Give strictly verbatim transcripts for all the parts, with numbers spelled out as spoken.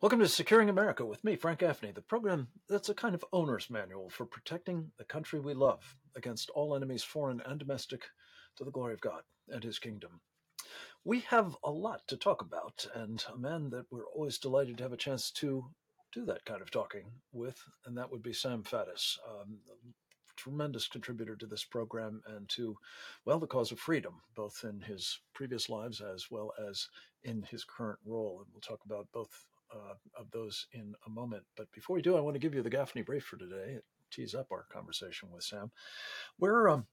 Welcome to Securing America with me, Frank Gaffney, the program that's a kind of owner's manual for protecting the country we love against all enemies, foreign and domestic, to the glory of God and his kingdom. We have a lot to talk about, and a man that we're always delighted to have a chance to do that kind of talking with, and that would be Sam Faddis, um, a tremendous contributor to this program and to, well, the cause of freedom, both in his previous lives as well as in his current role. And we'll talk about both uh, of those in a moment. But before we do, I want to give you the Gaffney brief for today. It tees up our conversation with Sam. We're um,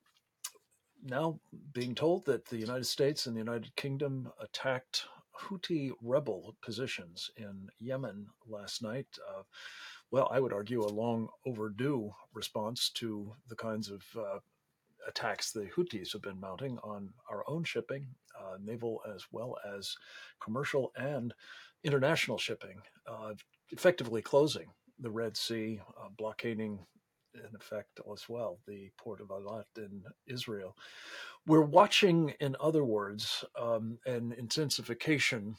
now being told that the United States and the United Kingdom attacked Houthi rebel positions in Yemen last night. Uh, well, I would argue a long overdue response to the kinds of uh, attacks the Houthis have been mounting on our own shipping, uh, naval as well as commercial and international shipping, uh, effectively closing the Red Sea, uh, blockading in effect as well the port of Eilat in Israel. We're watching, in other words, um, an intensification,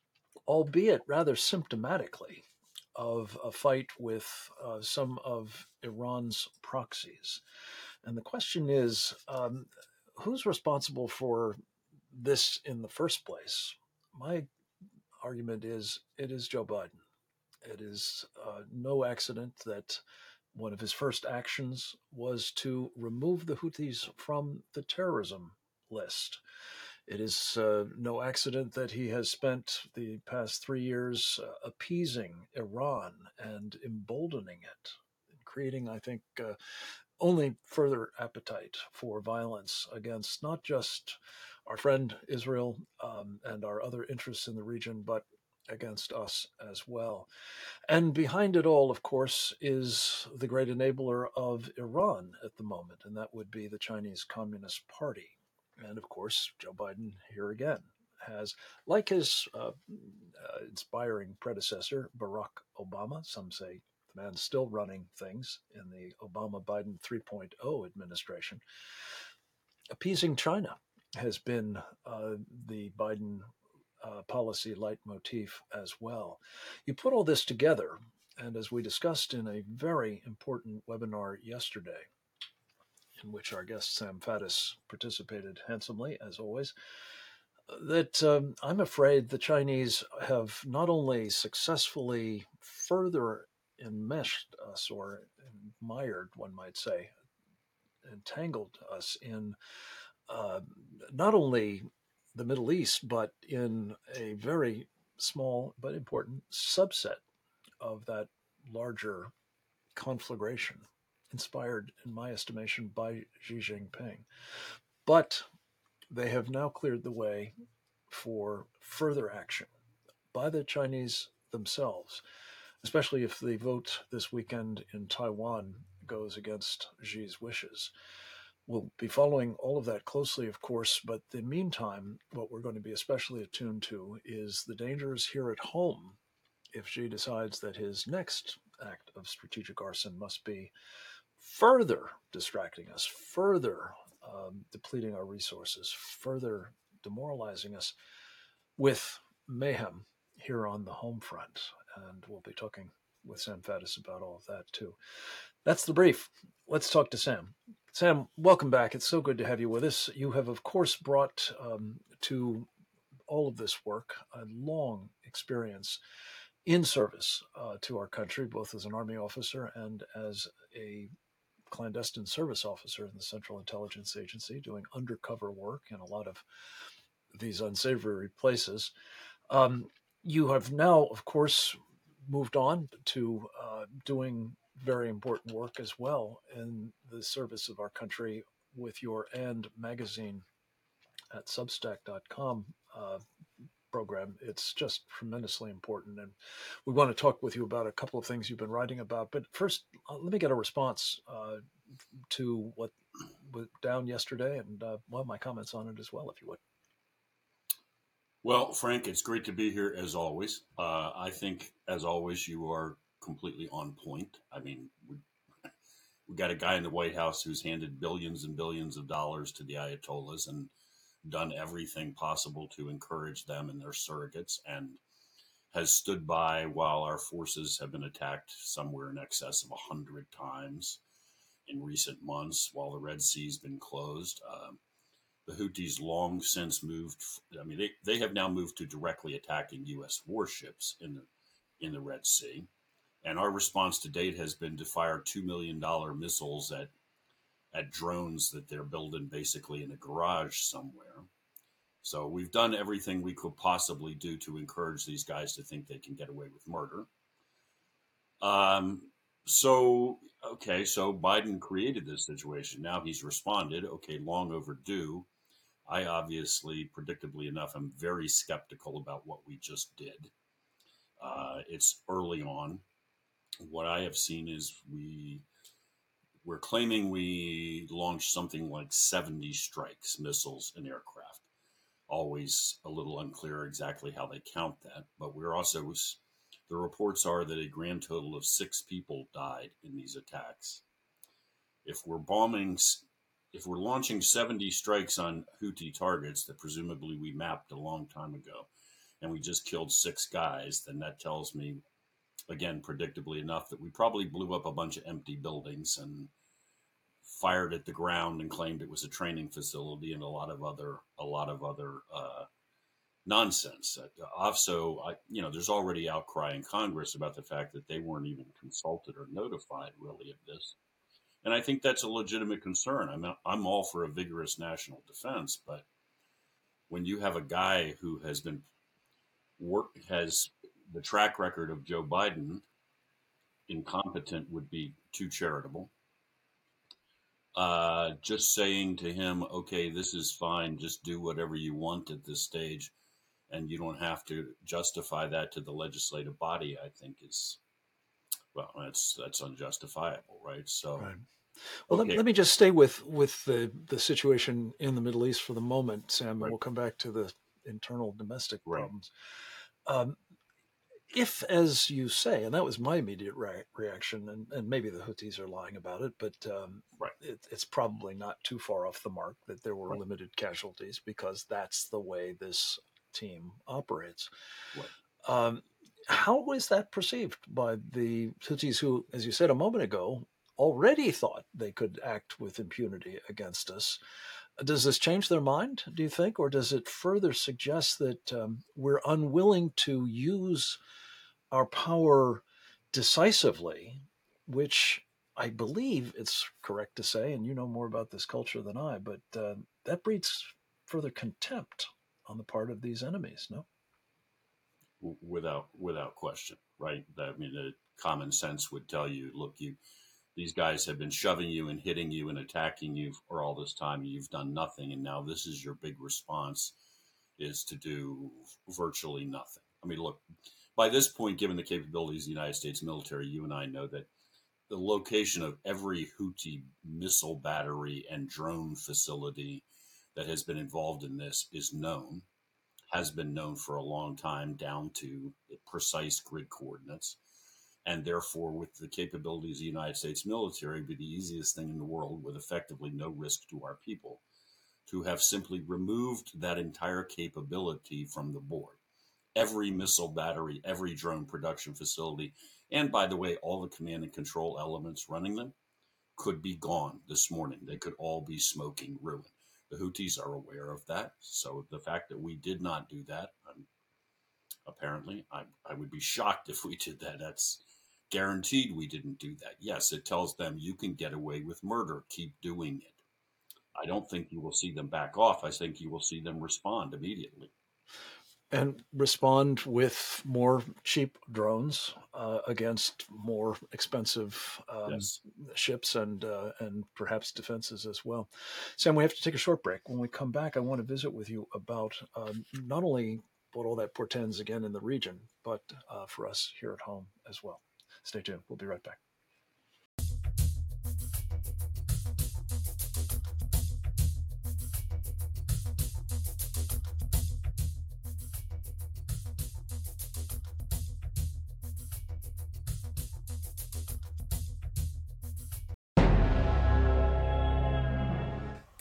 albeit rather symptomatically, of a fight with uh, some of Iran's proxies. And the question is, um, who's responsible for this in the first place? My argument is it is Joe Biden. It is uh, no accident that one of his first actions was to remove the Houthis from the terrorism list. It is uh, no accident that he has spent the past three years uh, appeasing Iran and emboldening it, creating, I think, uh, only further appetite for violence against not just our friend Israel um, and our other interests in the region, but against us as well. And behind it all, of course, is the great enabler of Iran at the moment, and that would be the Chinese Communist Party. And of course, Joe Biden here again has, like his uh, uh, inspiring predecessor, Barack Obama, some say the man's still running things in the Obama Biden 3.0 administration, appeasing China has been uh, the Biden uh, policy leitmotif as well. You put all this together, and as we discussed in a very important webinar yesterday, in which our guest Sam Faddis participated handsomely, as always, that um, I'm afraid the Chinese have not only successfully further enmeshed us, or mired, one might say, entangled us in uh, not only the Middle East, but in a very small but important subset of that larger conflagration, inspired, in my estimation, by Xi Jinping. But they have now cleared the way for further action by the Chinese themselves, especially if the vote this weekend in Taiwan goes against Xi's wishes. We'll be following all of that closely, of course, but in the meantime, what we're going to be especially attuned to is the dangers here at home if Xi decides that his next act of strategic arson must be further distracting us, further um, depleting our resources, further demoralizing us with mayhem here on the home front. And we'll be talking with Sam Faddis about all of that too. That's the brief. Let's talk to Sam. Sam, welcome back. It's so good to have you with us. You have, of course, brought um, to all of this work a long experience in service uh, to our country, both as an Army officer and as a clandestine service officer in the Central Intelligence Agency, doing undercover work in a lot of these unsavory places. Um, you have now, of course, moved on to uh, doing very important work as well in the service of our country with your And magazine at substack dot com uh, program. It's just tremendously important. And we want to talk with you about a couple of things you've been writing about. But first, uh, let me get a response uh, to what was down yesterday and, uh, well, my comments on it as well, if you would. Well, Frank, it's great to be here as always. Uh, I think, as always, you are completely on point. I mean, we, we got a guy in the White House who's handed billions and billions of dollars to the Ayatollahs and done everything possible to encourage them and their surrogates. And has stood by while our forces have been attacked somewhere in excess of one hundred times in recent months while the Red Sea's been closed. Um, the Houthis long since moved, I mean, they, they have now moved to directly attacking U S warships in the, in the Red Sea. And our response to date has been to fire two million dollars missiles at, at drones that they're building basically in a garage somewhere. So we've done everything we could possibly do to encourage these guys to think they can get away with murder. Um, so, okay, so Biden created this situation. Now he's responded. Okay, long overdue. I obviously, predictably enough, am very skeptical about what we just did. Uh, it's early on. What I have seen is we we're claiming we launched something like seventy strikes, missiles, and aircraft. Always a little unclear exactly how they count that, but we're also, the reports are that a grand total of six people died in these attacks. If we're bombing, if we're launching seventy strikes on Houthi targets that presumably we mapped a long time ago, and we just killed six guys, then that tells me, again, predictably enough, that we probably blew up a bunch of empty buildings and fired at the ground and claimed it was a training facility and a lot of other a lot of other uh, nonsense. Uh, also, I, you know, there's already outcry in Congress about the fact that they weren't even consulted or notified really of this, and I think that's a legitimate concern. I'm I'm all for a vigorous national defense, but when you have a guy who has been work has the track record of Joe Biden, incompetent would be too charitable. Uh, just saying to him, okay, this is fine. Just do whatever you want at this stage. And you don't have to justify that to the legislative body, I think is, well, that's, that's unjustifiable, right? So, Right. Well, okay. let, let me just stay with, with the, the situation in the Middle East for the moment, Sam, and Right. we'll come back to the internal domestic Right. problems. Um, If, as you say, and that was my immediate re- reaction, and, and maybe the Houthis are lying about it, but um, Right. it, it's probably not too far off the mark that there were Right. limited casualties because that's the way this team operates. Right. Um, how is that perceived by the Houthis who, as you said a moment ago, already thought they could act with impunity against us? Does this change their mind, do you think, or does it further suggest that um, we're unwilling to use our power decisively, which I believe it's correct to say, and you know more about this culture than I, but uh, that breeds further contempt on the part of these enemies, no? Without without question, right? I mean, the common sense would tell you, look, you these guys have been shoving you and hitting you and attacking you for all this time. You've done nothing, and now this is your big response, is to do virtually nothing. I mean, look, by this point, given the capabilities of the United States military, you and I know that the location of every Houthi missile battery and drone facility that has been involved in this is known, has been known for a long time, down to precise grid coordinates. And therefore, with the capabilities of the United States military, it'd be the easiest thing in the world with effectively no risk to our people to have simply removed that entire capability from the board. Every missile battery, every drone production facility, and by the way, all the command and control elements running them could be gone this morning. They could all be smoking ruin. The Houthis are aware of that. So the fact that we did not do that, um, apparently, I, I would be shocked if we did that. That's guaranteed we didn't do that. Yes, it tells them you can get away with murder. Keep doing it. I don't think you will see them back off. I think you will see them respond immediately. And respond with more cheap drones uh, against more expensive um, Yes. ships and uh, and perhaps defenses as well. Sam, we have to take a short break. When we come back, I want to visit with you about um, not only what all that portends again in the region, but uh, for us here at home as well. Stay tuned. We'll be right back.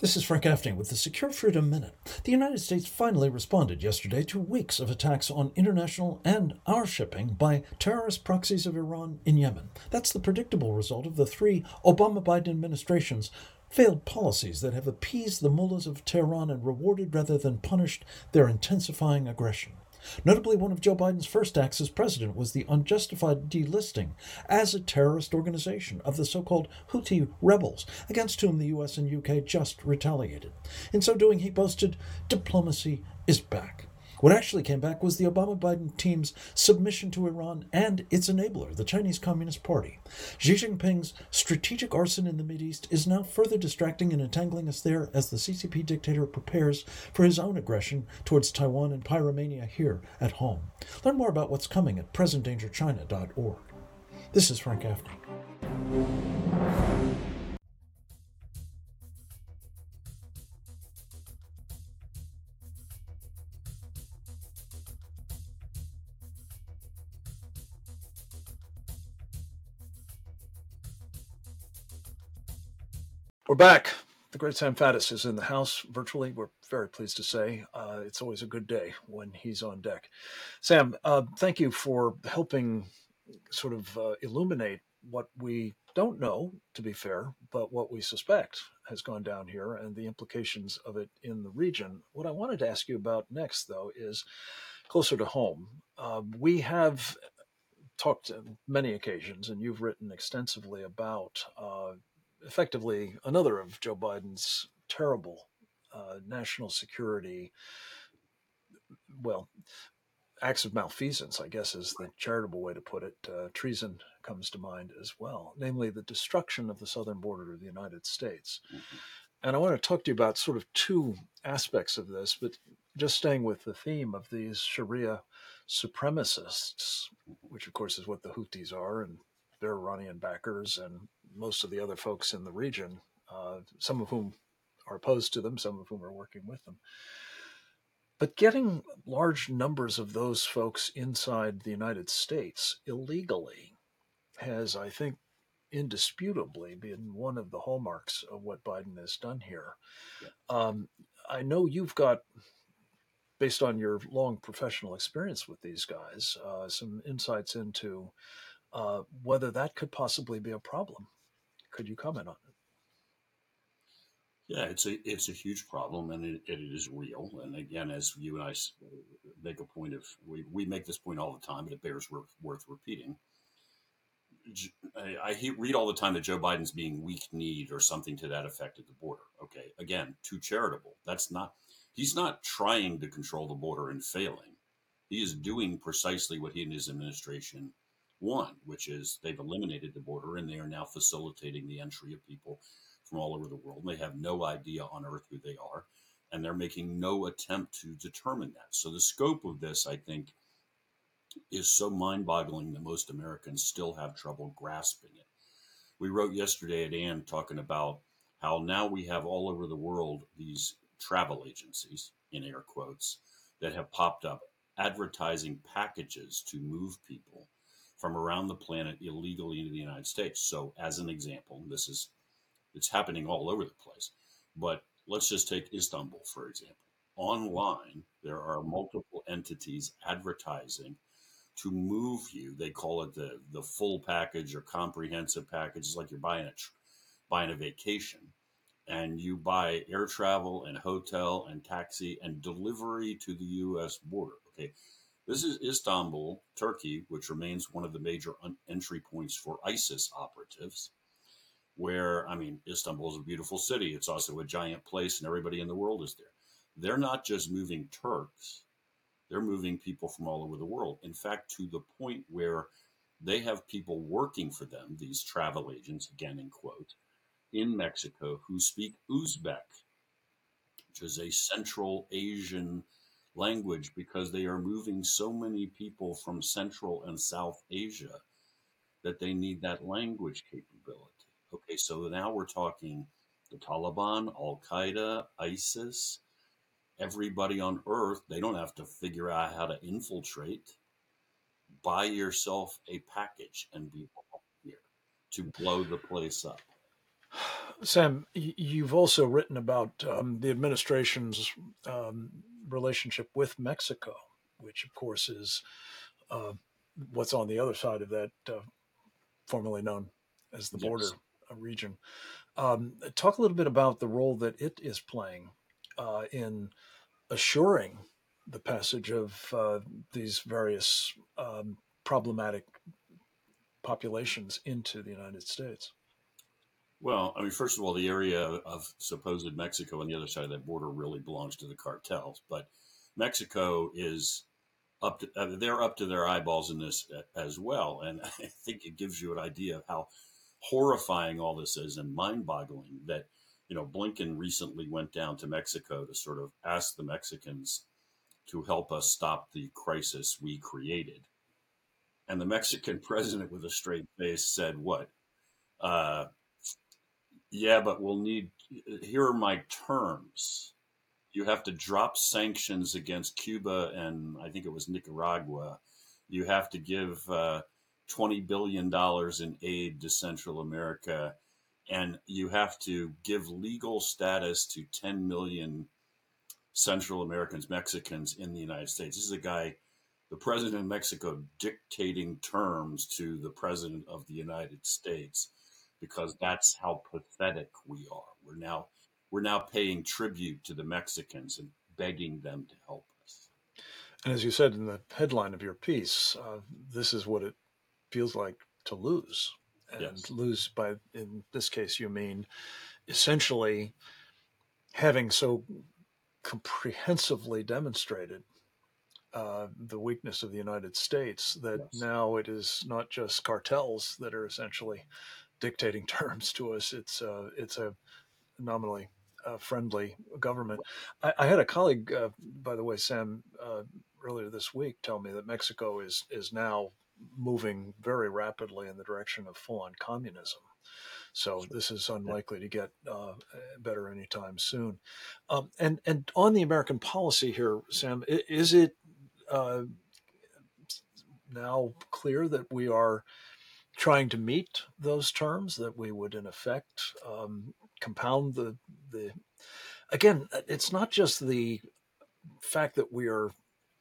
This is Frank Gaffney with the Secure Freedom Minute. The United States finally responded yesterday to weeks of attacks on international and our shipping by terrorist proxies of Iran in Yemen. That's the predictable result of the three Obama-Biden administrations' failed policies that have appeased the mullahs of Tehran and rewarded rather than punished their intensifying aggression. Notably, one of Joe Biden's first acts as president was the unjustified delisting as a terrorist organization of the so-called Houthi rebels, against whom the U S and U K just retaliated. In so doing, he boasted, diplomacy is back. What actually came back was the Obama-Biden team's submission to Iran and its enabler, the Chinese Communist Party. Xi Jinping's strategic arson in the Mideast is now further distracting and entangling us there as the C C P dictator prepares for his own aggression towards Taiwan and pyromania here at home. Learn more about what's coming at present danger china dot org. This is Frank Gaffney. We're back. The great Sam Faddis is in the house virtually. We're very pleased to say uh, it's always a good day when he's on deck. Sam, uh, thank you for helping sort of uh, illuminate what we don't know, to be fair, but what we suspect has gone down here and the implications of it in the region. What I wanted to ask you about next, though, is closer to home. Uh, we have talked on many occasions, and you've written extensively about uh, effectively another of Joe Biden's terrible uh, national security, well, acts of malfeasance, I guess is the charitable way to put it. Uh, treason comes to mind as well, namely the destruction of the southern border of the United States. Mm-hmm. And I want to talk to you about sort of two aspects of this, but just staying with the theme of these Sharia supremacists, which of course is what the Houthis are, and their Iranian backers, and most of the other folks in the region, uh, some of whom are opposed to them, some of whom are working with them. But getting large numbers of those folks inside the United States illegally has, I think, indisputably been one of the hallmarks of what Biden has done here. Yeah. Um, I know you've got, based on your long professional experience with these guys, uh, some insights into uh, whether that could possibly be a problem. Could you comment on it? Yeah, it's a it's a huge problem, and it, it is real. And again, as you and I make a point of, we, we make this point all the time, but it bears worth, worth repeating. I, I read all the time that Joe Biden's being weak-kneed or something to that effect at the border. Okay, again, too charitable. That's not. He's not trying to control the border and failing. He is doing precisely what he and his administration want, which is they've eliminated the border and they are now facilitating the entry of people from all over the world. They have no idea on earth who they are, and they're making no attempt to determine that. So the scope of this, I think, is so mind-boggling that most Americans still have trouble grasping it. We wrote yesterday at A M talking about how now we have all over the world these travel agencies, in air quotes, that have popped up advertising packages to move people from around the planet illegally into the United States. So as an example, this is, it's happening all over the place, but let's just take Istanbul, for example. Online, there are multiple entities advertising to move you. They call it the, the full package or comprehensive package. It's like you're buying a, buying a vacation, and you buy air travel and hotel and taxi and delivery to the U S border. Okay. This is Istanbul, Turkey, which remains one of the major un- entry points for ISIS operatives, where, I mean, Istanbul is a beautiful city. It's also a giant place, and everybody in the world is there. They're not just moving Turks. They're moving people from all over the world. In fact, to the point where they have people working for them, these travel agents, again in quotes, in Mexico who speak Uzbek, which is a Central Asian language, because they are moving so many people from Central and South Asia that they need that language capability. Okay, so now we're talking the Taliban, Al Qaeda, ISIS, everybody on earth. They don't have to figure out how to infiltrate. Buy yourself a package and be here to blow the place up. Sam, you've also written about um, the administration's um, relationship with Mexico, which, of course, is uh, what's on the other side of that, uh, formerly known as the border Yes. region. Um, talk a little bit about the role that it is playing uh, in assuring the passage of uh, these various um, problematic populations into the United States. Well, I mean, first of all, the area of supposed Mexico on the other side of that border really belongs to the cartels, but Mexico is up to, uh, they're up to their eyeballs in this as well. And I think it gives you an idea of how horrifying all this is and mind boggling that, you know, Blinken recently went down to Mexico to sort of ask the Mexicans to help us stop the crisis we created. And the Mexican president, with a straight face, said, what? Uh, yeah, but we'll need, here are my terms. You have to drop sanctions against Cuba and I think it was Nicaragua. You have to give uh, twenty billion dollars in aid to Central America. And you have to give legal status to ten million Central Americans, Mexicans in the United States. This is a guy, the president of Mexico, dictating terms to the president of the United States because that's how pathetic we are. We're now we're now paying tribute to the Mexicans and begging them to help us. And as you said in the headline of your piece, uh, this is what it feels like to lose. And Yes. lose by, in this case, you mean essentially having so comprehensively demonstrated uh, the weakness of the United States that Yes. now it is not just cartels that are essentially dictating terms to us. It's uh, it's a nominally uh, friendly government. I, I had a colleague, uh, by the way, Sam, uh, earlier this week, tell me that Mexico is is now moving very rapidly in the direction of full-on communism. So Sure. this is Yeah. unlikely to get uh, better anytime soon. Um, and and on the American policy here, Sam, is it uh, now clear that we are trying to meet those terms, that we would in effect um, compound the the again, it's not just the fact that we are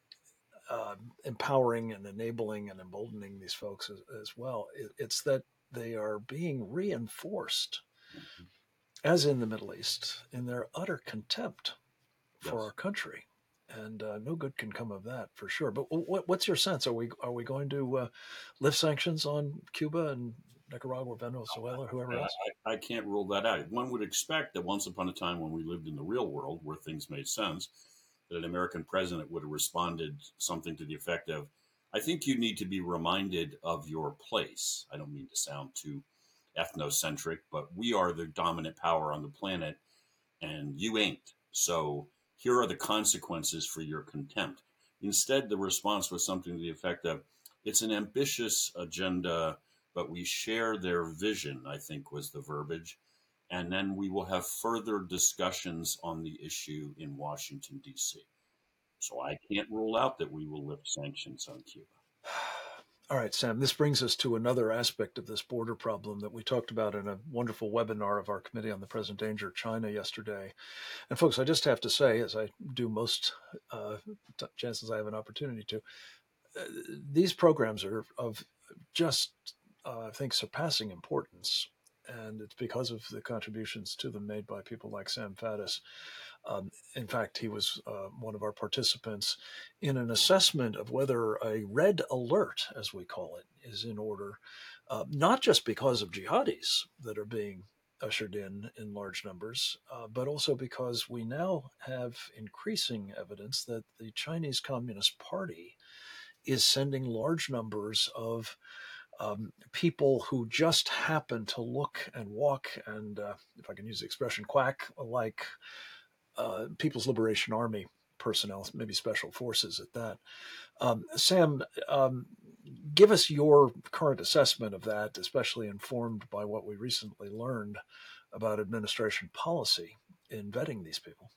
uh, empowering and enabling and emboldening these folks as, as well. It, it's that they are being reinforced, Mhm. as in the Middle East, in their utter contempt for our Yes. country. And uh, no good can come of that for sure. But what, what's your sense? Are we are we going to uh, lift sanctions on Cuba and Nicaragua, Venezuela, whoever I, else? I can't rule that out. One would expect that once upon a time when we lived in the real world where things made sense, that an American president would have responded something to the effect of, I think you need to be reminded of your place. I don't mean to sound too ethnocentric, but we are the dominant power on the planet and you ain't. So here are the consequences for your contempt. Instead, the response was something to the effect of, it's an ambitious agenda, but we share their vision, I think was the verbiage. And then we will have further discussions on the issue in Washington, D C. So I can't rule out that we will lift sanctions on Cuba. All right, Sam, this brings us to another aspect of this border problem that we talked about in a wonderful webinar of our Committee on the Present Danger of China yesterday. And folks, I just have to say, as I do most uh, t- chances I have an opportunity to, uh, these programs are of just, uh, I think, surpassing importance. And it's because of the contributions to them made by people like Sam Faddis. Um, in fact, he was uh, one of our participants in an assessment of whether a red alert, as we call it, is in order, uh, not just because of jihadis that are being ushered in in large numbers, uh, but also because we now have increasing evidence that the Chinese Communist Party is sending large numbers of um, people who just happen to look and walk and, uh, if I can use the expression, quack like uh, People's Liberation Army personnel, maybe special forces at that. Um, Sam, um, give us your current assessment of that, especially informed by what we recently learned about administration policy in vetting these people.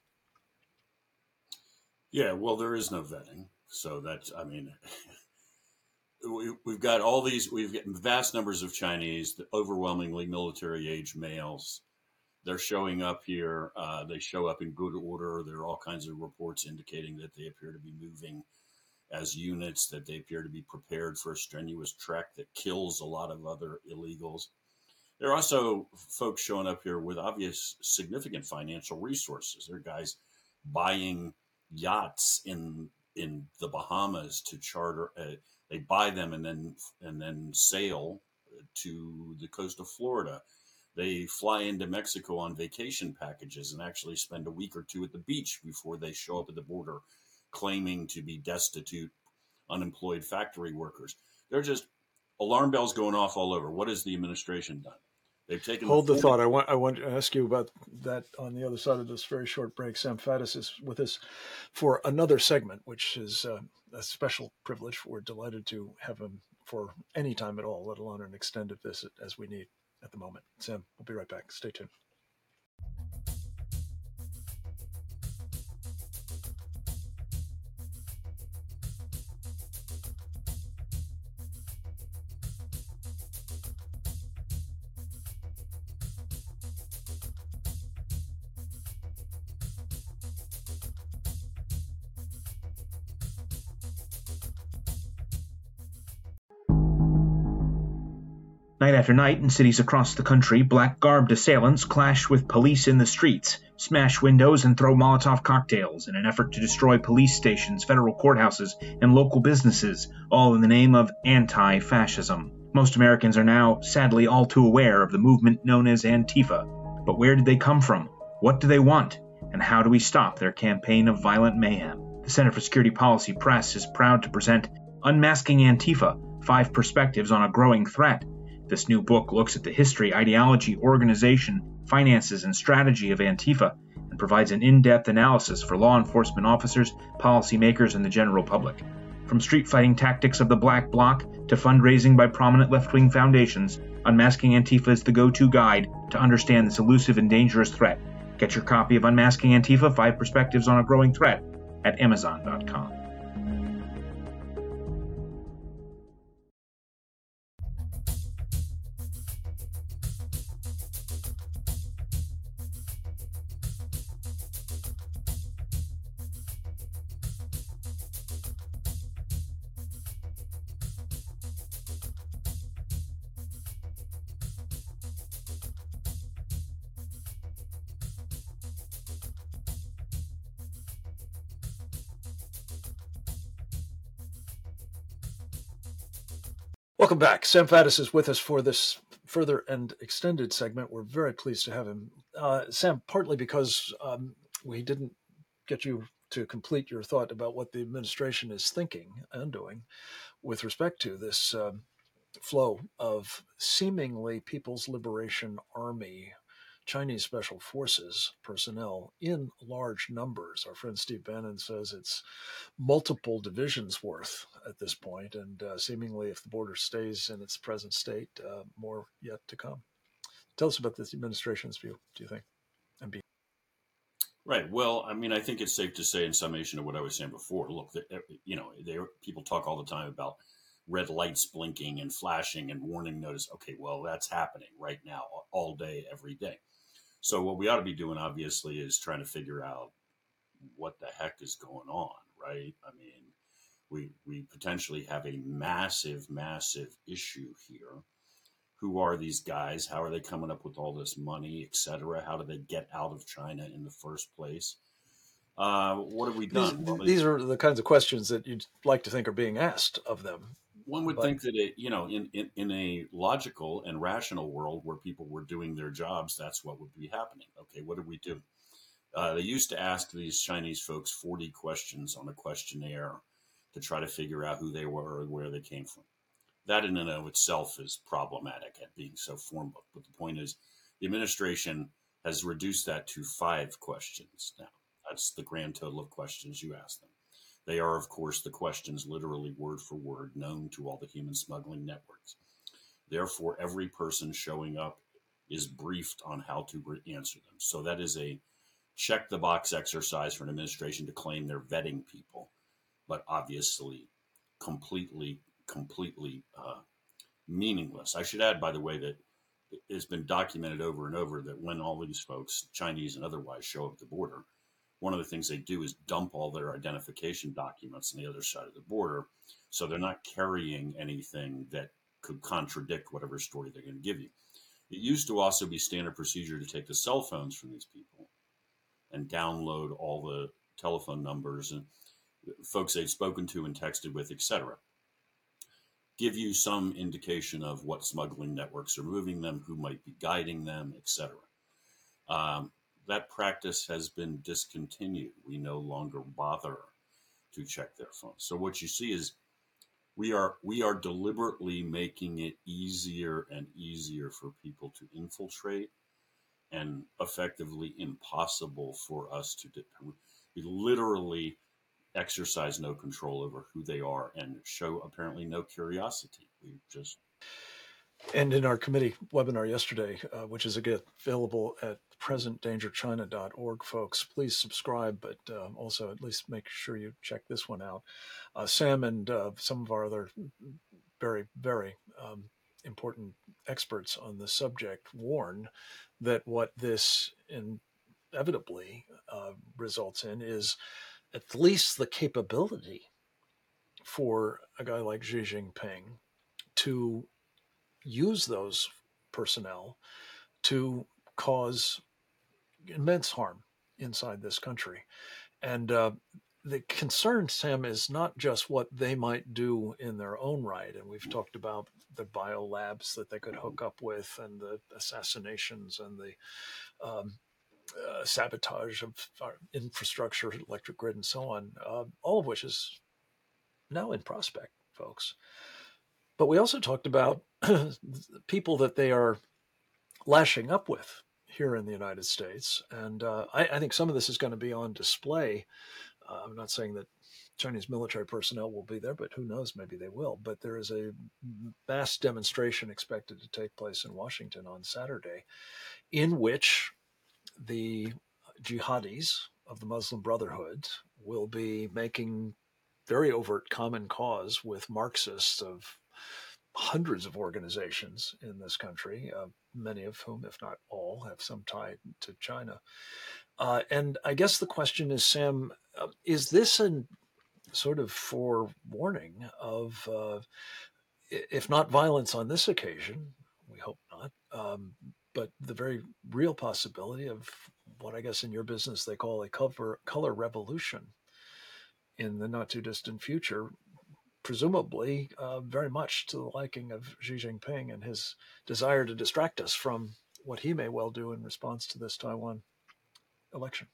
Yeah, well, there is no vetting. So that's, I mean, we, we've got all these, we've got vast numbers of Chinese, overwhelmingly military age males. they're showing up here. Uh, they show up in good order. There are all kinds of reports indicating that they appear to be moving as units, that they appear to be prepared for a strenuous trek that kills a lot of other illegals. There are also folks showing up here with obvious significant financial resources. There are guys buying yachts in in the Bahamas to charter. Uh, they buy them and then and then sail to the coast of Florida. They fly into Mexico on vacation packages and actually spend a week or two at the beach before they show up at the border, claiming to be destitute, unemployed factory workers. They're just alarm bells going off all over. What has the administration done? They've taken Hold the the thought. I want I want to ask you about that on the other side of this very short break. Sam Faddis is with us for another segment, which is uh, a special privilege. We're delighted to have him for any time at all, let alone an extended visit as we need at the moment. Sam, we'll be right back. Stay tuned. Night after night, in cities across the country, black-garbed assailants clash with police in the streets, smash windows, and throw Molotov cocktails in an effort to destroy police stations, federal courthouses, and local businesses, all in the name of anti-fascism. Most Americans are now, sadly, all too aware of the movement known as Antifa. But where did they come from? What do they want? And how do we stop their campaign of violent mayhem? The Center for Security Policy Press is proud to present Unmasking Antifa, Five Perspectives on a Growing Threat. This new book looks at the history, ideology, organization, finances, and strategy of Antifa and provides an in-depth analysis for law enforcement officers, policymakers, and the general public. From street fighting tactics of the Black Bloc to fundraising by prominent left-wing foundations, Unmasking Antifa is the go-to guide to understand this elusive and dangerous threat. Get your copy of Unmasking Antifa, Five Perspectives on a Growing Threat at amazon dot com. Welcome back. Sam Faddis is with us for this further and extended segment. We're very pleased to have him. Uh, Sam, partly because um, we didn't get you to complete your thought about what the administration is thinking and doing with respect to this um, flow of seemingly People's Liberation Army Chinese Special Forces personnel in large numbers. Our friend Steve Bannon says it's multiple divisions worth at this point, and uh, seemingly, if the border stays in its present state, uh, more yet to come. Tell us about this administration's view, do you think? And be- Right. Well, I mean, I think it's safe to say, in summation of what I was saying before, look, you know, they, people talk all the time about red lights blinking and flashing and warning notice. Okay, well, that's happening right now, all day, every day. So what we ought to be doing, obviously, is trying to figure out what the heck is going on, right? I mean, we we potentially have a massive, massive issue here. Who are these guys? How are they coming up with all this money, et cetera? How do they get out of China in the first place? Uh, what have we done? These, Well, they, these are the kinds of questions that you'd like to think are being asked of them. One would but, think that, it, you know, in, in, in a logical and rational world where people were doing their jobs, that's what would be happening. Okay, what did we do? Uh, they used to ask these Chinese folks forty questions on a questionnaire to try to figure out who they were and where they came from. That in and of itself is problematic at being so formal. But the point is, the administration has reduced that to five questions now. That's the grand total of questions you ask them. They are, of course, the questions literally word for word known to all the human smuggling networks. Therefore, every person showing up is briefed on how to re- answer them. So that is a check the box exercise for an administration to claim they're vetting people, but obviously completely, completely uh, meaningless. I should add, by the way, that it's been documented over and over that when all these folks, Chinese and otherwise, show up at the border, one of the things they do is dump all their identification documents on the other side of the border. So they're not carrying anything that could contradict whatever story they're going to give you. It used to also be standard procedure to take the cell phones from these people and download all the telephone numbers and folks they've spoken to and texted with, et cetera. Give you some indication of what smuggling networks are moving them, who might be guiding them, et cetera. Um, that practice has been discontinued. We no longer bother to check their phones. So what you see is we are we are deliberately making it easier and easier for people to infiltrate, and effectively impossible for us to do. We literally exercise no control over who they are and show apparently no curiosity. We just And in our committee webinar yesterday, uh, which is again available at present danger china dot org, folks, please subscribe, but uh, also at least make sure you check this one out. Uh, Sam and uh, some of our other very, very um, important experts on the subject warn that what this inevitably uh, results in is at least the capability for a guy like Xi Jinping to use those personnel to cause immense harm inside this country. And uh, the concern, Sam, is not just what they might do in their own right. And we've talked about the biolabs that they could hook up with and the assassinations and the um, uh, sabotage of our infrastructure, electric grid, and so on, uh, all of which is now in prospect, folks. But we also talked about people that they are lashing up with here in the United States. And uh, I, I think some of this is going to be on display. Uh, I'm not saying that Chinese military personnel will be there, but who knows, maybe they will. But there is a mass demonstration expected to take place in Washington on Saturday, in which the jihadis of the Muslim Brotherhood will be making very overt common cause with Marxists of hundreds of organizations in this country, uh, many of whom, if not all, have some tie to China. Uh, and I guess the question is, Sam, uh, is this a sort of forewarning of, uh, if not violence on this occasion, we hope not, um, but the very real possibility of what I guess in your business they call a color, color revolution in the not too distant future, presumably uh, very much to the liking of Xi Jinping and his desire to distract us from what he may well do in response to this Taiwan election.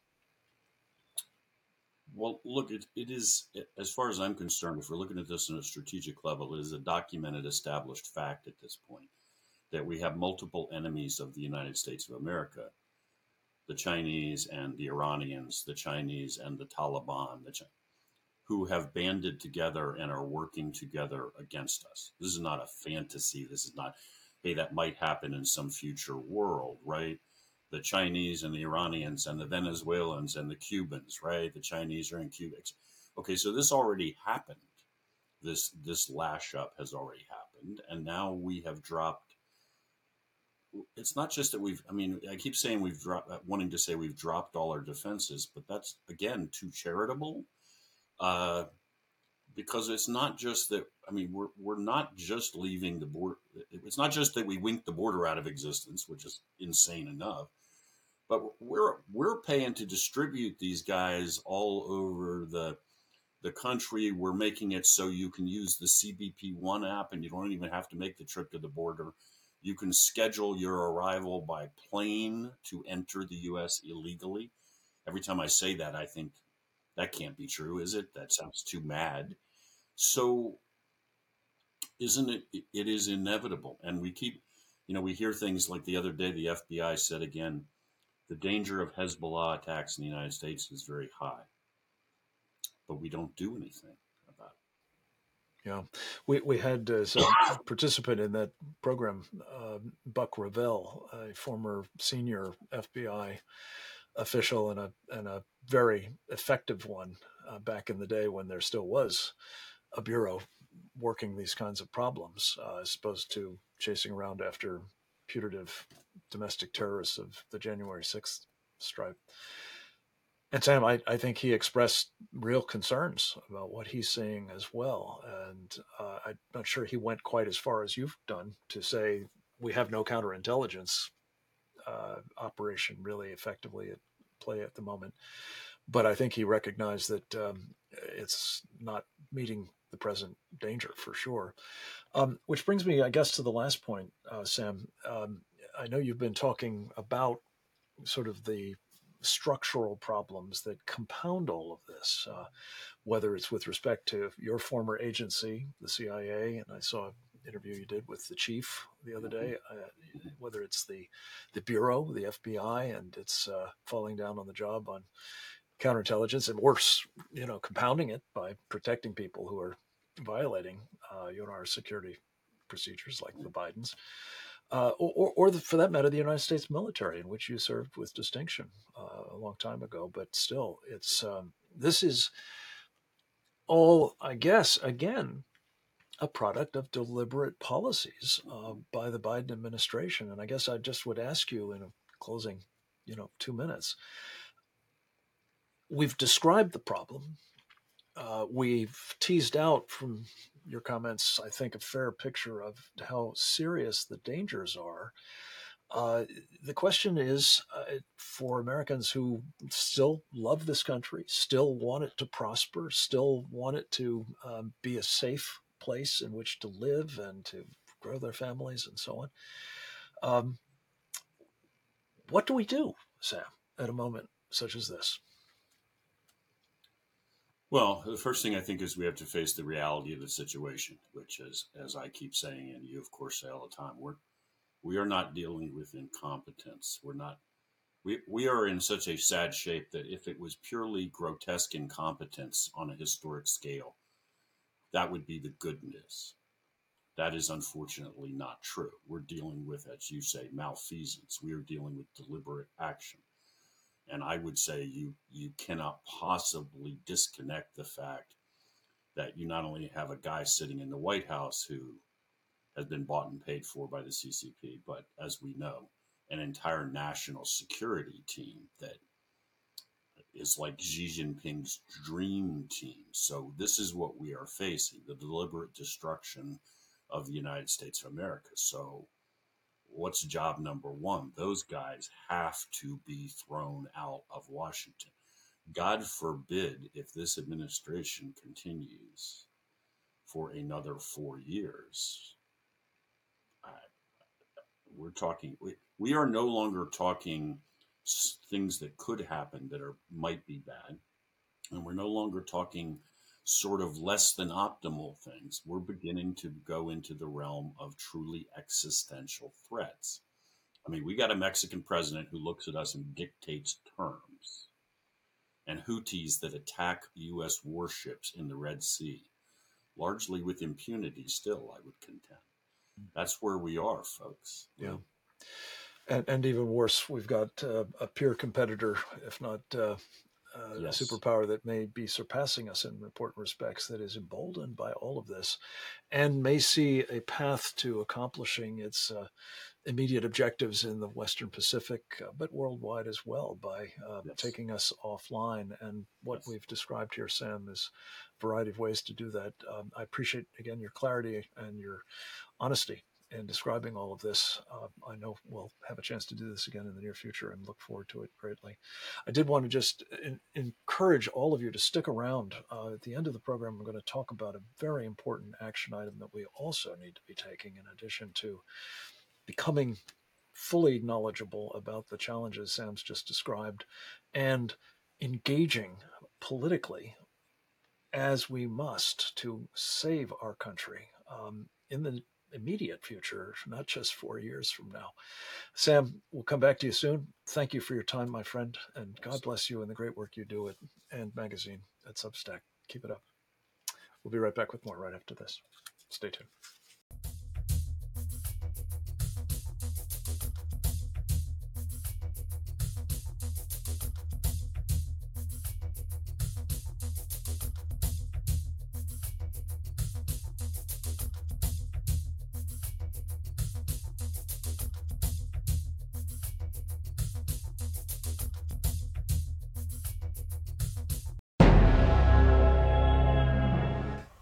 Well, look, it, it is, as far as I'm concerned, if we're looking at this on a strategic level, it is a documented, established fact at this point that we have multiple enemies of the United States of America, the Chinese and the Iranians, the Chinese and the Taliban, the Ch- who have banded together and are working together against us. This is not a fantasy. This is not, hey, that might happen in some future world, right? The Chinese and the Iranians and the Venezuelans and the Cubans, right? The Chinese are in Cuba. Okay, so this already happened. This this lash up has already happened, and now we have dropped. It's not just that we've. I mean, I keep saying we've dropped, wanting to say we've dropped all our defenses, but that's again too charitable. Uh, because it's not just that. I mean, we're we're not just leaving the border. It's not just that we winked the border out of existence, which is insane enough. But we're we're paying to distribute these guys all over the the country. We're making it so you can use the C B P One app, and you don't even have to make the trip to the border. You can schedule your arrival by plane to enter the U S illegally. Every time I say that, I think that can't be true, is it? That sounds too mad. So, isn't it? It is inevitable, and we keep, you know, we hear things like the other day. The F B I said again, the danger of Hezbollah attacks in the United States is very high, but we don't do anything about it. Yeah, we we had as a participant in that program, uh, Buck Revell, a former senior F B I official and a and a very effective one uh, back in the day when there still was a bureau working these kinds of problems, uh, as opposed to chasing around after putative domestic terrorists of the January sixth stripe. And Sam, I, I think he expressed real concerns about what he's seeing as well. And uh, I'm not sure he went quite as far as you've done to say we have no counterintelligence uh, operation really effectively at play at the moment. But I think he recognized that um, it's not meeting the present danger for sure. Um, which brings me, I guess, to the last point, uh, Sam. Um, I know you've been talking about sort of the structural problems that compound all of this, uh, whether it's with respect to your former agency, the C I A, and I saw an interview you did with the chief the other day, uh, whether it's the, the Bureau, the F B I, and it's uh, falling down on the job on counterintelligence, and worse, you know, compounding it by protecting people who are violating, uh, you know, our security procedures like the Bidens. Uh, or, or the, for that matter, the United States military, in which you served with distinction uh, a long time ago. But still, it's um, this is all, I guess, again, a product of deliberate policies uh, by the Biden administration. And I guess I just would ask you in a closing, you know, two minutes. We've described the problem. Uh, we've teased out from your comments, I think, a fair picture of how serious the dangers are. Uh, the question is uh, for Americans who still love this country, still want it to prosper, still want it to um, be a safe place in which to live and to grow their families and so on. Um, what do we do, Sam, at a moment such as this? Well, the first thing I think is we have to face the reality of the situation, which is, as I keep saying, and you of course say all the time, we're we are not dealing with incompetence. We're not. We we are in such a sad shape that if it was purely grotesque incompetence on a historic scale, that would be the good news. That is unfortunately not true. We're dealing with, as you say, malfeasance. We are dealing with deliberate action. And I would say you you cannot possibly disconnect the fact that you not only have a guy sitting in the White House who has been bought and paid for by the C C P, but as we know, an entire national security team that is like Xi Jinping's dream team. So this is what we are facing, the deliberate destruction of the United States of America. So what's job number one? Those guys have to be thrown out of Washington. God forbid if this administration continues for another four years. I, we're talking, we, we are no longer talking things that could happen that are might be bad. And we're no longer talking sort of less than optimal things. We're beginning to go into the realm of truly existential threats. I mean, we got a Mexican president who looks at us and dictates terms, and Houthis that attack U S warships in the Red Sea, largely with impunity still, I would contend. That's where we are, folks. Yeah. And, and even worse, we've got uh, a peer competitor, if not uh, Uh, yes. a superpower that may be surpassing us in important respects, that is emboldened by all of this and may see a path to accomplishing its uh, immediate objectives in the Western Pacific, uh, but worldwide as well, by uh, yes. taking us offline. And what yes. we've described here, Sam, is a variety of ways to do that. Um, I appreciate, again, your clarity and your honesty in describing all of this. Uh, I know we'll have a chance to do this again in the near future and look forward to it greatly. I did want to just in, encourage all of you to stick around. Uh, at the end of the program, I'm going to talk about a very important action item that we also need to be taking in addition to becoming fully knowledgeable about the challenges Sam's just described and engaging politically as we must to save our country um, in the immediate future, not just four years from now. Sam, we'll come back to you soon. Thank you for your time, my friend, and God bless you and the great work you do at And Magazine at Substack. Keep it up. We'll be right back with more right after this. Stay tuned.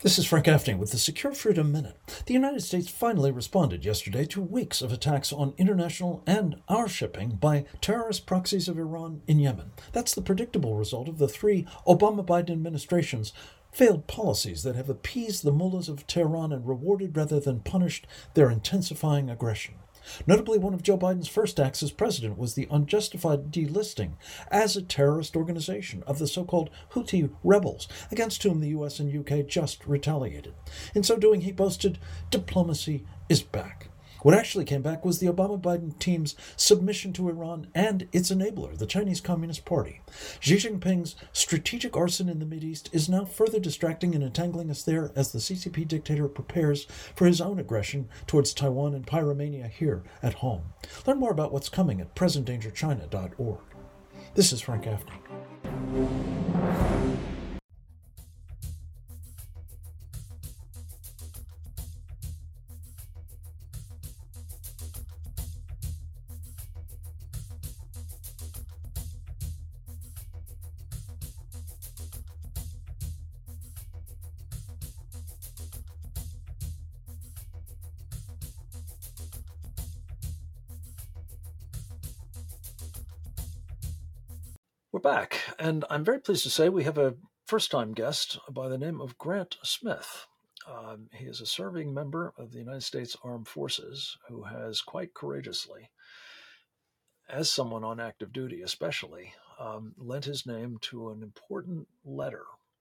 This is Frank Gaffney with the Secure Freedom Minute. The United States finally responded yesterday to weeks of attacks on international and our shipping by terrorist proxies of Iran in Yemen. That's the predictable result of the three Obama-Biden administrations' failed policies that have appeased the mullahs of Tehran and rewarded rather than punished their intensifying aggression. Notably, one of Joe Biden's first acts as president was the unjustified delisting as a terrorist organization of the so-called Houthi rebels, against whom the U S and U K just retaliated. In so doing, he boasted, "Diplomacy is back." What actually came back was the Obama-Biden team's submission to Iran and its enabler, the Chinese Communist Party. Xi Jinping's strategic arson in the Mideast is now further distracting and entangling us there as the C C P dictator prepares for his own aggression towards Taiwan and pyromania here at home. Learn more about what's coming at present danger china dot org. This is Frank Gaffney. We're back, and I'm very pleased to say we have a first-time guest by the name of Grant Smith. Um, he is a serving member of the United States Armed Forces who has quite courageously, as someone on active duty especially, um, lent his name to an important letter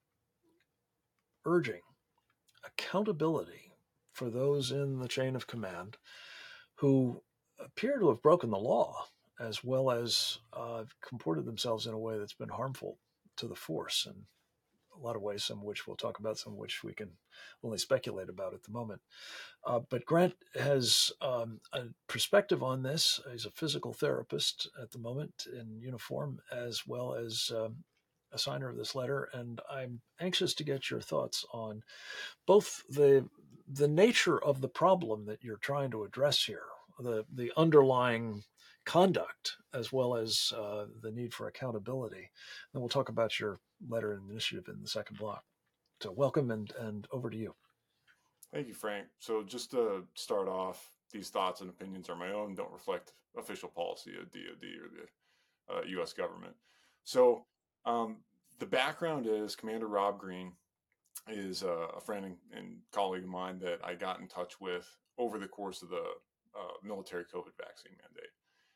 urging accountability for those in the chain of command who appear to have broken the law, as well as uh, comported themselves in a way that's been harmful to the force in a lot of ways, some of which we'll talk about, some of which we can only speculate about at the moment. Uh, but Grant has um, a perspective on this. He's a physical therapist at the moment in uniform, as well as um, a signer of this letter. And I'm anxious to get your thoughts on both the the nature of the problem that you're trying to address here, the the underlying conduct, as well as uh, the need for accountability. Then we'll talk about your letter and initiative in the second block. So welcome, and, and over to you. Thank you, Frank. So just to start off, these thoughts and opinions are my own, don't reflect official policy of D O D or the uh, U S government. So um, the background is Commander Rob Green is uh, a friend and, and colleague of mine that I got in touch with over the course of the uh, military COVID vaccine mandate.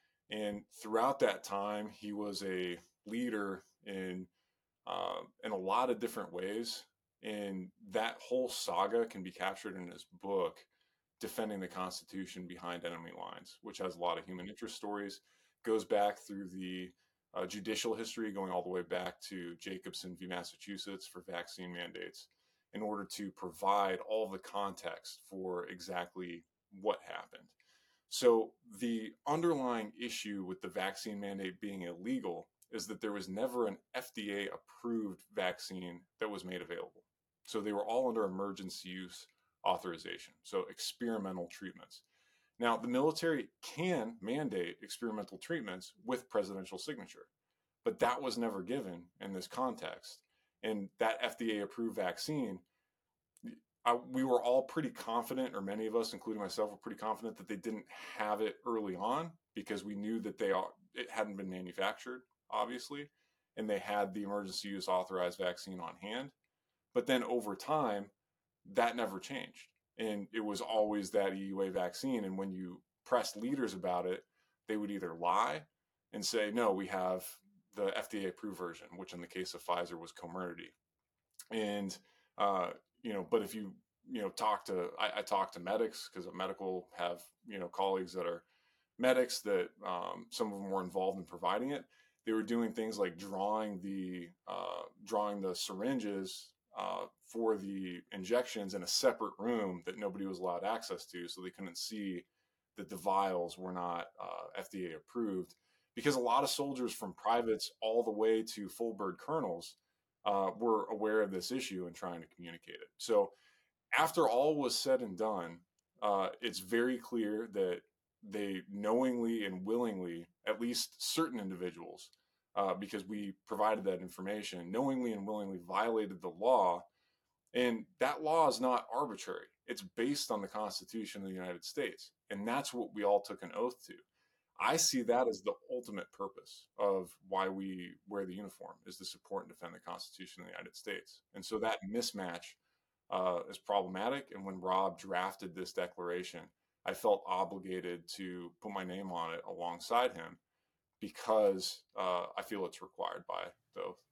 And throughout that time, he was a leader in uh, in a lot of different ways. And that whole saga can be captured in his book, Defending the Constitution Behind Enemy Lines, which has a lot of human interest stories, goes back through the uh, judicial history, going all the way back to Jacobson v. Massachusetts for vaccine mandates, in order to provide all the context for exactly what happened. So the underlying issue with the vaccine mandate being illegal is that there was never an F D A approved vaccine that was made available. So they were all under emergency use authorization, so experimental treatments. Now, the military can mandate experimental treatments with presidential signature, but that was never given in this context. And that F D A approved vaccine, I, we were all pretty confident, or many of us, including myself, were pretty confident that they didn't have it early on because we knew that they it hadn't been manufactured, obviously, and they had the emergency use authorized vaccine on hand. But then over time, that never changed. And it was always that E U A vaccine. And when you pressed leaders about it, they would either lie and say, no, we have the F D A approved version, which in the case of Pfizer was Comirnaty. And, uh, you know, but if you, you know, talk to, I, I talk to medics because at medical have, you know, colleagues that are medics that um, some of them were involved in providing it. They were doing things like drawing the, uh, drawing the syringes uh, for the injections in a separate room that nobody was allowed access to. So they couldn't see that the vials were not uh, F D A approved, because a lot of soldiers from privates all the way to full bird colonels uh, were aware of this issue and trying to communicate it. So after all was said and done, uh, it's very clear that they knowingly and willingly, at least certain individuals, uh, because we provided that information, knowingly and willingly violated the law And that law is not arbitrary. It's based on the Constitution of the United States. And that's what we all took an oath to. I see that as the ultimate purpose of why we wear the uniform, is to support and defend the Constitution of the United States. And so that mismatch uh, is problematic. And when Rob drafted this declaration, I felt obligated to put my name on it alongside him because uh, I feel it's required by the oath.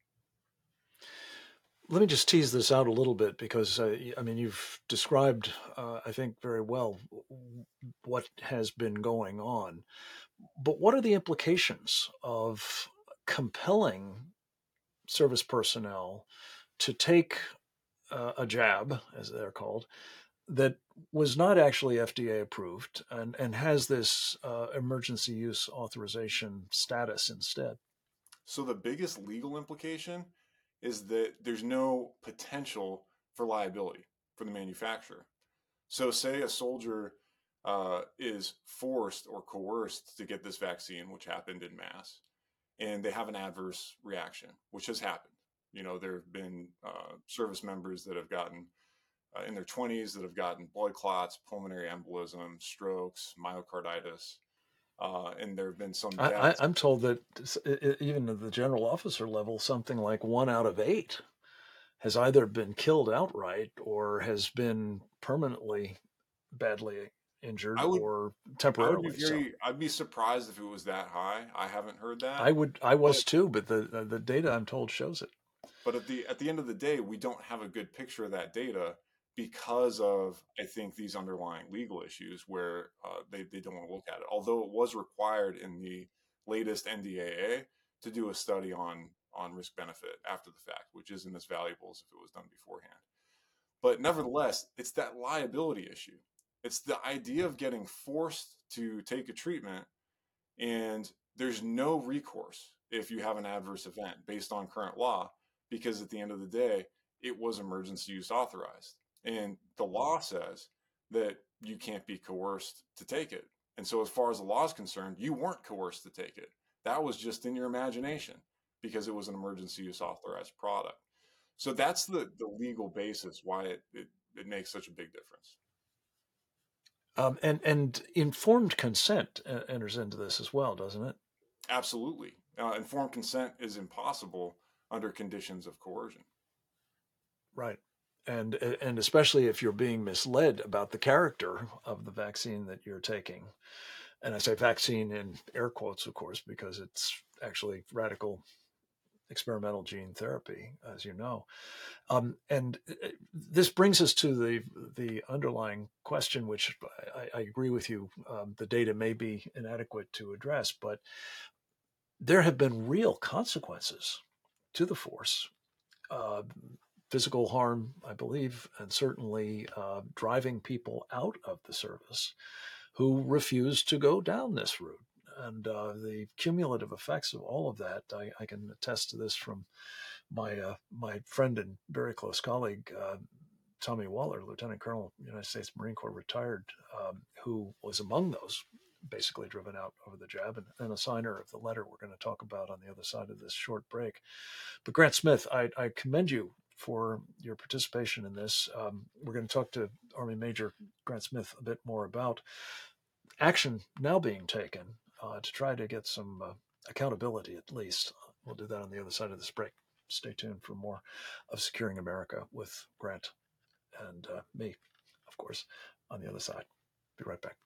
Let me just tease this out a little bit because, uh, I mean, you've described, uh, I think, very well what has been going on. But what are the implications of compelling service personnel to take uh, a jab, as they're called, that was not actually F D A approved and, and has this uh, emergency use authorization status instead? So the biggest legal implication is that there's no potential for liability for the manufacturer. So say a soldier uh, is forced or coerced to get this vaccine, which happened in mass, and they have an adverse reaction, which has happened. You know, there have been uh, service members that have gotten uh, in their twenties that have gotten blood clots, pulmonary embolism, strokes, myocarditis. Uh, and there have been some I, I, deaths. I'm told that even at the general officer level, something like one out of eight has either been killed outright or has been permanently badly injured I would, or I would be temporarily so. very, I'd be surprised if it was that high. I haven't heard that. I would, I was But, too, but the the data I'm told shows it. but at the at the end of the day, we don't have a good picture of that data because of, I think, these underlying legal issues where uh, they they don't want to look at it. Although it was required in the latest N D A A to do a study on on risk benefit after the fact, which isn't as valuable as if it was done beforehand. But nevertheless, it's that liability issue. It's the idea of getting forced to take a treatment and there's no recourse if you have an adverse event based on current law, because at the end of the day, it was emergency use authorized. And the law says that you can't be coerced to take it. And so, as far as the law is concerned, you weren't coerced to take it. That was just in your imagination because it was an emergency use authorized product. So that's the, the legal basis why it, it, it makes such a big difference. Um, and and informed consent uh, enters into this as well, doesn't it? Absolutely. Uh, informed consent is impossible under conditions of coercion. Right. And and especially if you're being misled about the character of the vaccine that you're taking. And I say vaccine in air quotes, of course, because it's actually radical experimental gene therapy, as you know. Um, and this brings us to the the underlying question, which I, I agree with you. Um, the data may be inadequate to address, but there have been real consequences to the force, uh, physical harm, I believe, and certainly uh, driving people out of the service who refuse to go down this route. And uh, the cumulative effects of all of that, I, I can attest to this from my uh, my friend and very close colleague, uh, Tommy Waller, Lieutenant Colonel, United States Marine Corps, retired, um, who was among those basically driven out over the jab, and, and a signer of the letter we're going to talk about on the other side of this short break. But Grant Smith, I, I commend you for your participation in this. Um, we're going to talk to Army Major Grant Smith a bit more about action now being taken uh, to try to get some uh, accountability, at least. We'll do that on the other side of this break. Stay tuned for more of Securing America with Grant and uh, me, of course, on the other side. Be right back.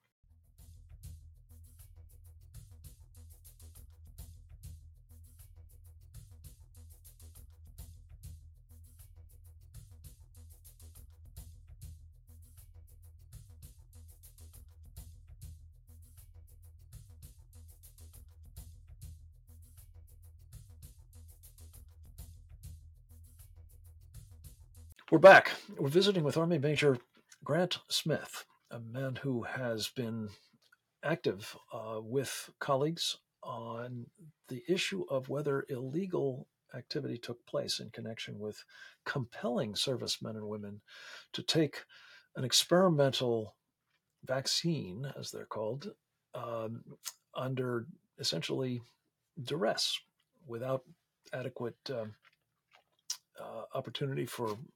We're back. We're visiting with Army Major Grant Smith, a man who has been active uh, with colleagues on the issue of whether illegal activity took place in connection with compelling servicemen and women to take an experimental vaccine, as they're called, um, under essentially duress without adequate um, uh, opportunity for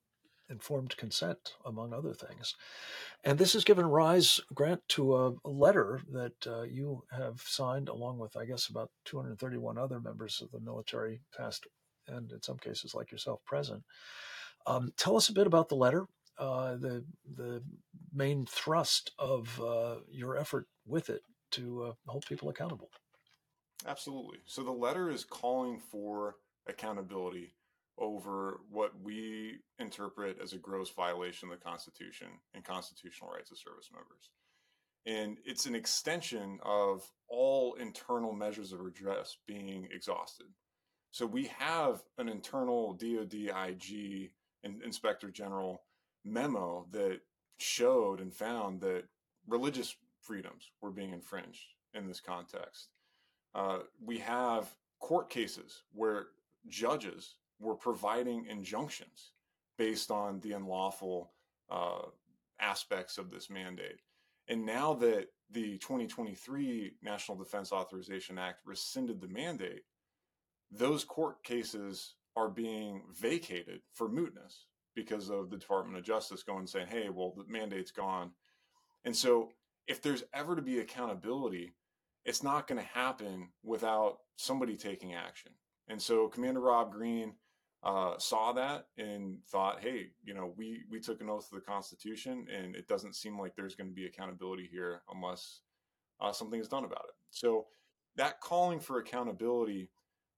informed consent, among other things. And this has given rise, Grant, to a, a letter that uh, you have signed along with, I guess, about two hundred thirty-one other members of the military, past and in some cases, like yourself, present. Um, tell us a bit about the letter, uh, the the main thrust of uh, your effort with it to uh, hold people accountable. Absolutely. So the letter is calling for accountability over what we interpret as a gross violation of the Constitution and constitutional rights of service members. And it's an extension of all internal measures of redress being exhausted. So we have an internal D O D I G and Inspector General memo that showed and found that religious freedoms were being infringed in this context. Uh, we have court cases where judges were providing injunctions based on the unlawful uh, aspects of this mandate. And now that the twenty twenty-three National Defense Authorization Act rescinded the mandate, those court cases are being vacated for mootness because of the Department of Justice going and saying, hey, well, the mandate's gone. And so if there's ever to be accountability, it's not going to happen without somebody taking action. And so Commander Rob Green uh, saw that and thought, hey, you know, we, we took an oath to the Constitution, and it doesn't seem like there's going to be accountability here unless uh, something is done about it. So that calling for accountability,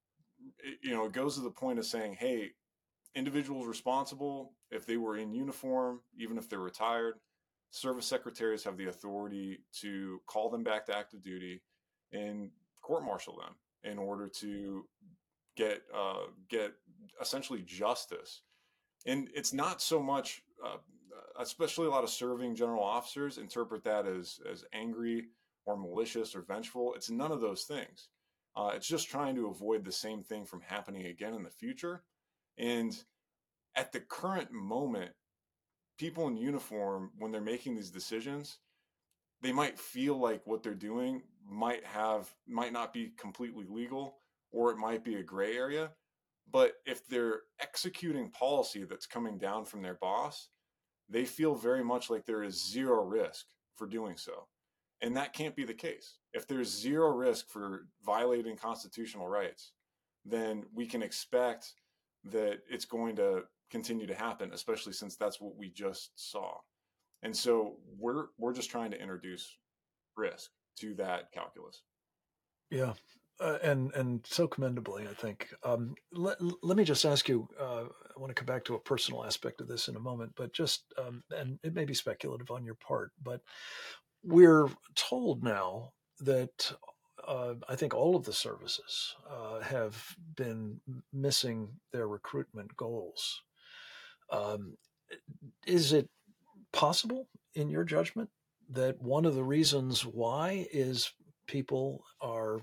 it, you know, it goes to the point of saying, hey, individuals responsible, if they were in uniform, even if they're retired, service secretaries have the authority to call them back to active duty and court-martial them in order to get uh, get essentially justice. And it's not so much, uh, especially a lot of serving general officers interpret that as as angry or malicious or vengeful. It's none of those things. Uh, it's just trying to avoid the same thing from happening again in the future. And at the current moment, people in uniform, when they're making these decisions, they might feel like what they're doing might have might not be completely legal, or it might be a gray area. But if they're executing policy that's coming down from their boss, they feel very much like there is zero risk for doing so. And that can't be the case. If there's zero risk for violating constitutional rights, then we can expect that it's going to continue to happen, especially since that's what we just saw. And so we're we're just trying to introduce risk to that calculus. Yeah, uh, and and so commendably, I think. Um, let, let me just ask you. Uh, I want to come back to a personal aspect of this in a moment, but just um, and it may be speculative on your part, but we're told now that uh, I think all of the services uh, have been missing their recruitment goals. Um, is it possible, in your judgment, that one of the reasons why is people are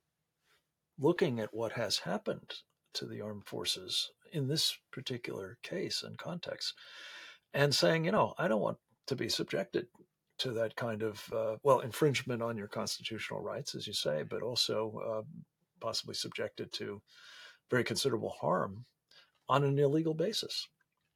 looking at what has happened to the armed forces in this particular case and context and saying, you know, I don't want to be subjected to that kind of, uh, well, infringement on your constitutional rights, as you say, but also uh, possibly subjected to very considerable harm on an illegal basis?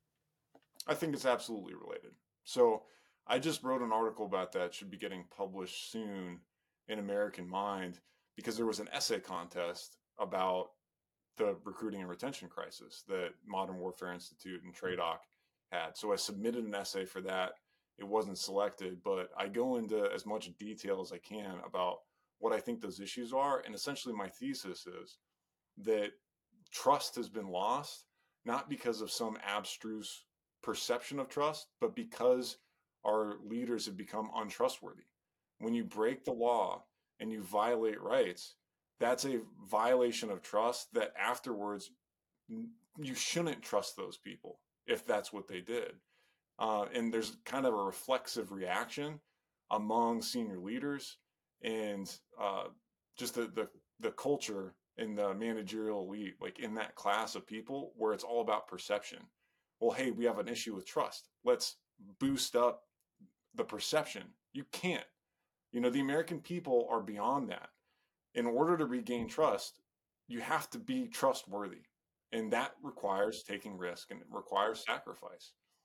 I think it's absolutely related. So I just wrote an article about that, should be getting published soon in American Mind, because there was an essay contest about the recruiting and retention crisis that Modern Warfare Institute and TRADOC had. So I submitted an essay for that. It wasn't selected, but I go into as much detail as I can about what I think those issues are. And essentially my thesis is that trust has been lost, not because of some abstruse perception of trust, but because our leaders have become untrustworthy. When you break the law and you violate rights, that's a violation of trust that afterwards you shouldn't trust those people if that's what they did. Uh, and there's kind of a reflexive reaction among senior leaders and uh, just the, the the culture in the managerial elite, like in that class of people where it's all about perception. Well, hey, we have an issue with trust. Let's boost up the perception. You can't. You know, the American people are beyond that. In order to regain trust, you have to be trustworthy. And that requires taking risk and it requires sacrifice.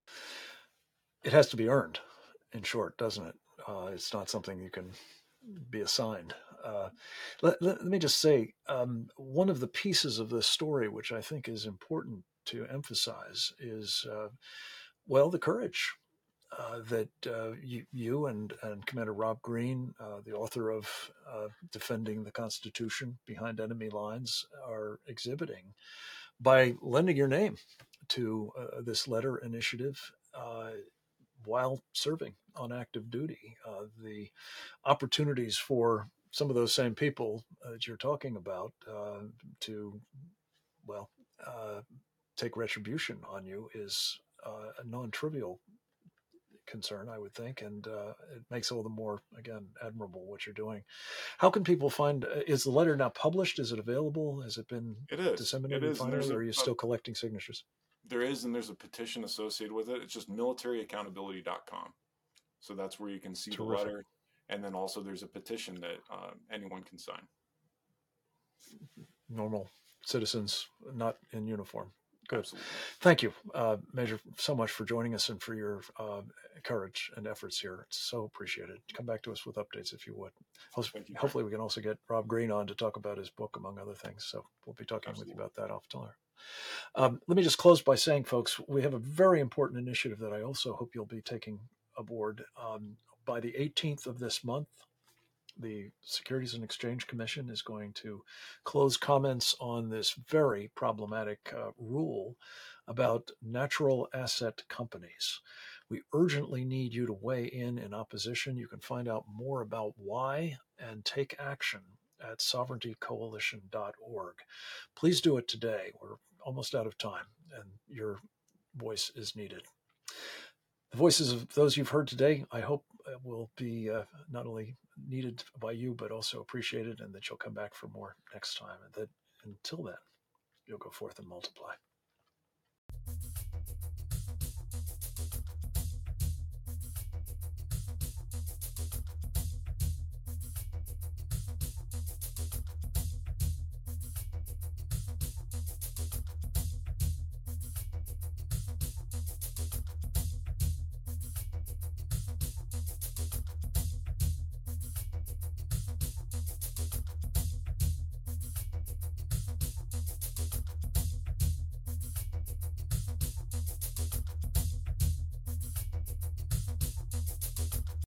It has to be earned, in short, doesn't it? Uh, it's not something you can be assigned. Uh, let, let, let me just say um, one of the pieces of this story, which I think is important to emphasize, is uh, well, the courage uh, that uh, you, you and, and Commander Rob Green, uh, the author of uh, Defending the Constitution Behind Enemy Lines, are exhibiting by lending your name to uh, this letter initiative uh, while serving on active duty. Uh, the opportunities for some of those same people uh, that you're talking about uh, to, well, uh, take retribution on you is uh, a non-trivial concern, I would think, and uh, it makes all the more, again, admirable what you're doing. How can people find? Uh, is the letter now published? Is it available? Has it been It is. It disseminated is, and there's finally, a, or are you a still collecting signatures? there is, and there's a petition associated with it. It's just military accountability dot com. So that's where you can see the Terrific. letter, and then also there's a petition that uh, anyone can sign. Normal citizens, not in uniform. Good. Absolutely. Thank you, uh, Major, so much for joining us and for your uh, courage and efforts here. It's so appreciated. Come back to us with updates if you would. Thank you, Frank. Hopefully, we can also get Rob Green on to talk about his book, among other things. So we'll be talking Absolutely. with you about that off time. Um, let me just close by saying, folks, we have a very important initiative that I also hope you'll be taking aboard. Um, by the eighteenth of this month, the Securities and Exchange Commission is going to close comments on this very problematic uh, rule about natural asset companies. We urgently need you to weigh in in opposition. You can find out more about why and take action at sovereignty coalition dot org. Please do it today. We're almost out of time, and your voice is needed. The voices of those you've heard today, I hope, will be uh, not only needed by you, but also appreciated, and that you'll come back for more next time. And that until then, you'll go forth and multiply.